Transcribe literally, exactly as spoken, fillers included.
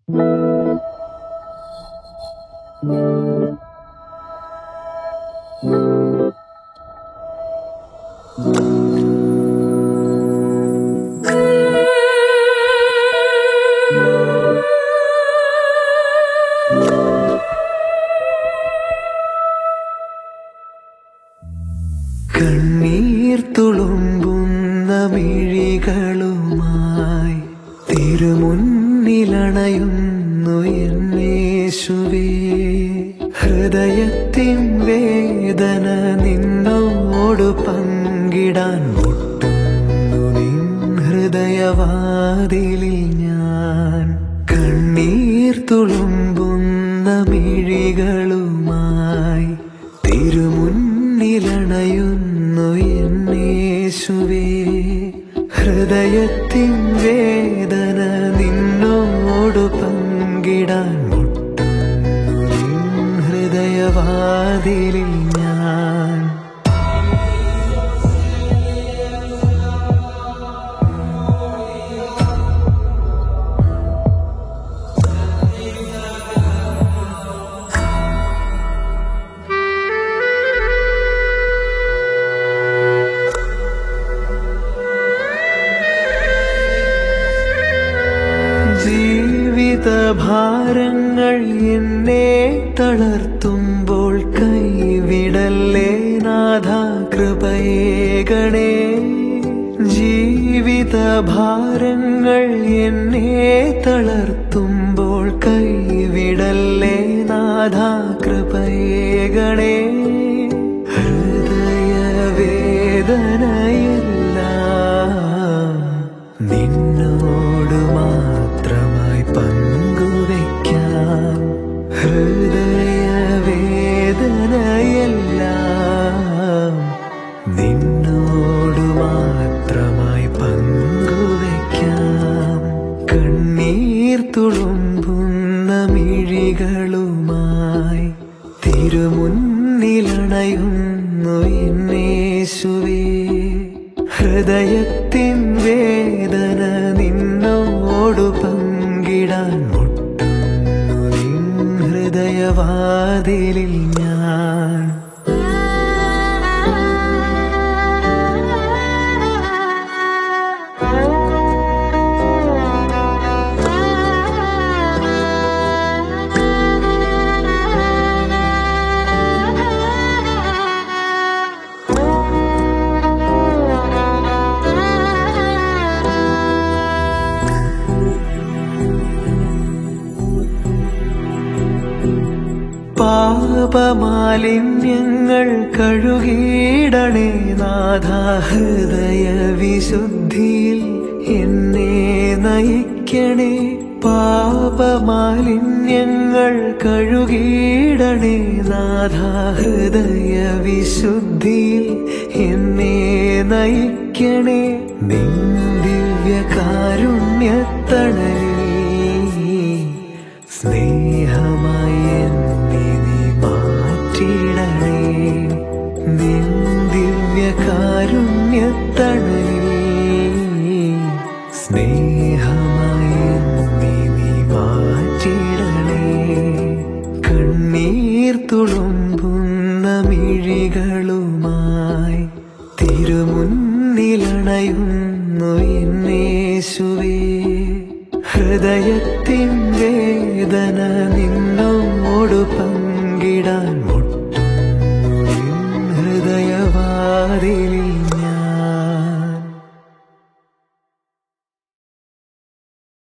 കണ്ണീർ തുളുമ്പുന്ന മിഴികളുമായി തിരുമുന്നിലണയുന്നു എന്നേശുവേ. ഹൃദയത്തിൻ വേദന നിന്നോട് പങ്കിടാൻ മുട്ടുന്നു നിൻ ഹൃദയവാതിലിൽ ഞാൻ. കണ്ണീർ തുളുമ്പുന്ന മിഴികളുമായി തിരുമുന്നിലണയുന്നു എന്നേശുവേ. ഹൃദയത്തിൻ വേദന നിന്നോട് പങ്കിടാൻ മുട്ടുന്നു നിൻ ഹൃദയവാതിലിൽ ഞാൻ. ജീവിതഭാരങ്ങൾ എന്നെ തളർത്തുമ്പോൾ കൈവിടല്ലേ നാഥാ കൃപയേകണേ. ജീവിതഭാരങ്ങൾ എന്നെ തളർത്തുമ്പോൾ കൈവിടല്ലേ നാഥാ കൃപയേകണേ. ഹൃദയവേദനയെല്ലാം നിന്നോട് മാത്രമായി പങ്കുവയ്ക്കാം. ഹൃദയവേദനയെല്ലാം നിന്നോട് മാത്രമായി പങ്കുവയ്ക്കാം. കണ്ണീർ തുളുമ്പുന്ന മിഴികളുമായി തിരുമുന്നിലണയുന്നു എന്നേശുവേ. ഹൃദയത്തിൻ വേദന നിന്നോട് പങ്കിടാൻ മുട്ടുന്നു നിൻ ഹൃദയവാതിലിൽ ഞാൻ. പാപമാലിന്യങ്ങൾ കഴുകിയിടണേ നാഥാ. ഹൃദയവിശുദ്ധിയിൽ എന്നെ നയിക്കണേ. പാപമാലിന്യങ്ങൾ കഴുകിയിടണേ നാഥാ. ഹൃദയവിശുദ്ധിയിൽ എന്നെ നയിക്കണേ. നിൻ ദിവ്യകാരുണ്യത്തണലിൽ സ്നേഹമായി എന്നെ നീ മാറ്റിടണേ. നിൻ ദിവ്യകാരുണ്യത്തണലിൽ സ്നേഹമായി എന്നെ നീ മാറ്റിടണേ. കണ്ണീർ തുളുമ്പുന്ന മിഴികളുമായി തിരുമുന്നിലണയുന്നു എന്നേശുവേ. ഹൃദയത്തിൻ വേദന നിന്നോട് പങ്കുവയ്ക്കാം.